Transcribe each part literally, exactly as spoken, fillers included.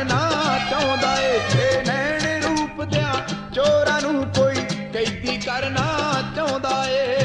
ਕਰਨਾ ਚਾਹੁੰਦਾ ਏ। ਇਹ ਨੈਣ ਰੂਪ ਦਿਆਂ ਚੋਰਾਂ ਨੂੰ ਕੋਈ ਕੈਦੀ ਕਰਨਾ ਚਾਹੁੰਦਾ ਏ।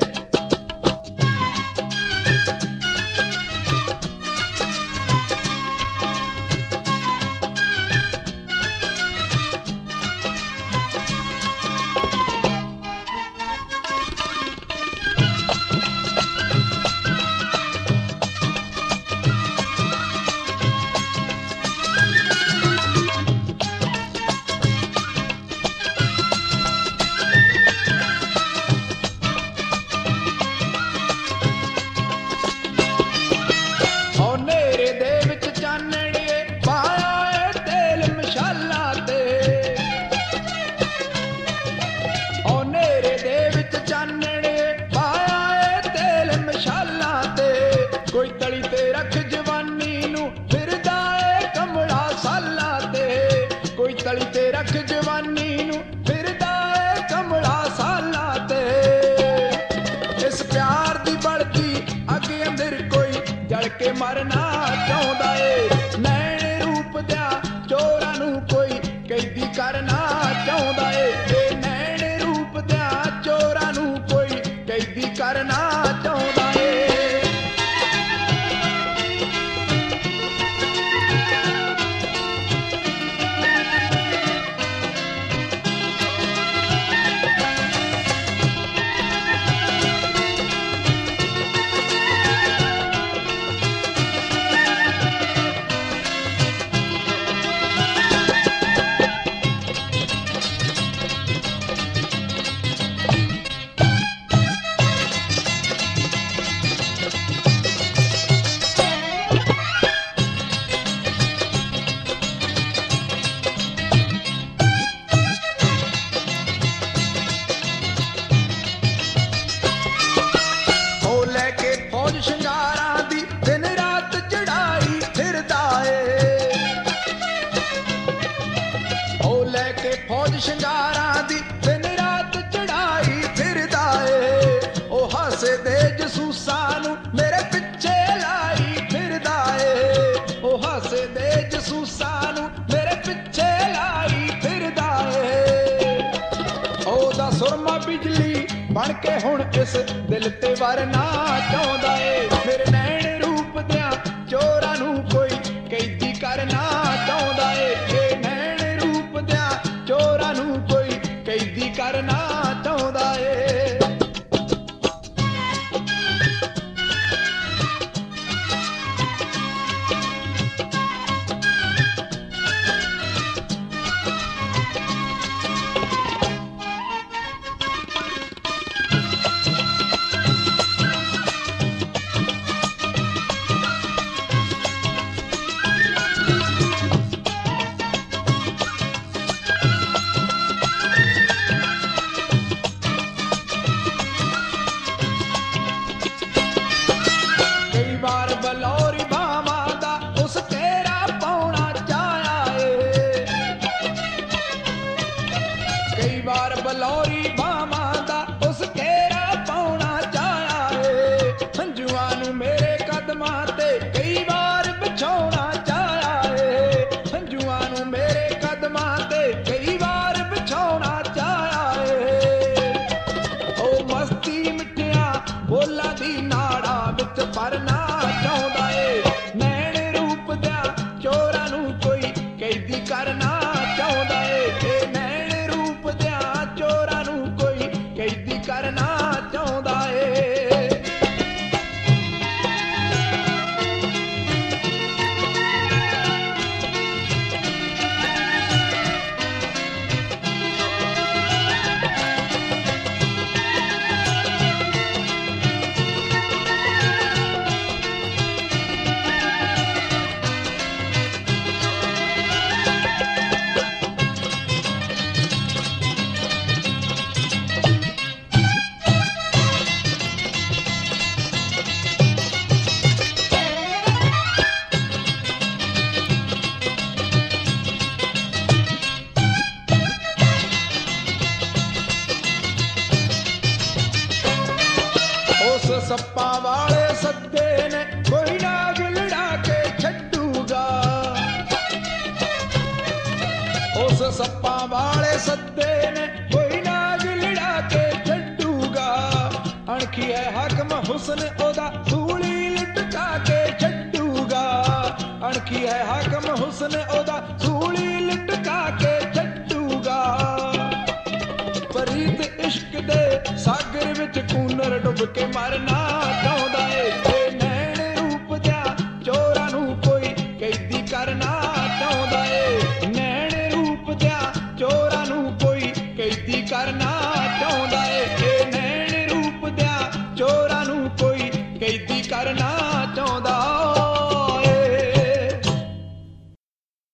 ਕੋਈ ਤਲੀ ਤੇ ਰੱਖ ਜਵਾਨੀ ਨੂੰ ਫਿਰਦਾ ਏ ਕਮਲਾ ਸਾਲਾਂ ਤੇ। ਕੋਈ ਤਲੀ ਤੇ ਰੱਖ ਜਵਾਨੀ ਨੂੰ ਫਿਰਦਾ ਏ ਕਮਲਾ ਸਾਲਾਂ ਤੇ। ਇਸ ਪਿਆਰ ਦੀ ਬਲਦੀ ਅੱਗੇ ਅੰਦਰ ਕੋਈ ਜਲ ਕੇ ਮਰਨਾ ਚਾਹੁੰਦਾ ਏ। ਨੈਣ ਰੂਪ ਦਿਆਂ ਚੋਰਾਂ ਨੂੰ ਕੋਈ ਕੈਦੀ ਕਰਨਾ ਚਾਹੁੰਦਾ ਏ। ਇਹ ਨੈਣ ਰੂਪ ਦਿਆਂ ਚੋਰਾਂ ਨੂੰ ਕੋਈ ਕੈਦੀ ਕਰਨਾ ਚਾਹੁੰਦਾ ਏ। ਸ਼ਿੰਗਾਰਾਂ ਦੀ ਦਿਨ ਰਾਤ ਚੜਾਈ ਫਿਰਦਾ ਏ। ਉਹ ਲੈ ਕੇ ਫੌਜ ਸ਼ਿੰਗਾਰਾਂ ਦੀ ਦਿਨ ਰਾਤ ਚੜਾਈ ਫਿਰਦਾ ਏ। ਉਹ ਹੱਸਦੇ ਜਸੂਸਾਂ ਨੂੰ ਮੇਰੇ ਪਿੱਛੇ ਲਾਈ ਫਿਰਦਾ ਏ। ਉਹ ਹੱਸਦੇ ਜਸੂਸਾਂ ਨੂੰ ਮੇਰੇ ਪਿੱਛੇ ਲਾਈ ਫਿਰਦਾ ਏ। ਉਹਦਾ ਸੁਰਮਾ ਬਿਜਲੀ ਬਣ ਕੇ ਹੁਣ ਇਸ ਦਿਲ ਤੇ ਵਰਨਾ ਚਾਹੁੰਦਾ ਏ। ਮੇਰੇ ਨੈਣ ਰੂਪ ਦਿਆਂ ਚੋਰਾਂ ਨੂੰ ਕੋਈ ਕੈਦੀ ਕਰਨਾ ਚਾਹੁੰਦਾ ਏ। ਇਹ ਨੈਣ ਰੂਪ ਦਿਆਂ ਚੋਰਾਂ ਨੂੰ ਕੋਈ ਕੈਦੀ ਕਰਨਾ ਚਾਹੁੰਦਾ ਏ। ਉਸ ਸੱਪਾਂ ਵਾਲੇ ਸੱਦੇ ਨੇ ਕੋਈ ਨਾਗ ਲੜਾ ਕੇ ਛੱਡੂਗਾ। ਅਣਖੀ ਹੈ ਹਾਕਮ ਹੁਸਨ ਉਹਦਾ ਸੂਲੀ ਲਟਕਾ ਕੇ ਛੱਡੂਗਾ। ਅਣਖੀ ਹੈ ਹਾਕਮ ਹੁਸਨ ਉਹਦਾ ਸੂਲੀ ਲਟਕਾ ਕੇ ਛੱਡੂਗਾ। ਫਰੀਦ ਇਸ਼ਕ ਦੇ ਸਾਗਰ ਵਿੱਚ ਕੂਨਰ ਡੁੱਬ ਕੇ ਮਰਨਾ ਚਾਹੁੰਦਾ ਏ। ਤੇ ਨੈਣ ਰੂਪ ਦਿਆਂ ਚੋਰਾਂ ਨੂੰ ਕੋਈ ਕੈਦੀ ਕਰਨਾ ਚਾਹੁੰਦਾ ਏ। ਨੈਣ ਰੂਪ ਦਿਆਂ ਚੋਰਾਂ ਨੂੰ ਕੋਈ ਕੈਦੀ ਕਰਨਾ ਚਾਹੁੰਦਾ ਏ। ਇਹ ਨੈਣ ਰੂਪ ਦਿਆਂ ਚੋਰਾਂ ਨੂੰ ਕੋਈ ਕੈਦੀ ਕਰਨਾ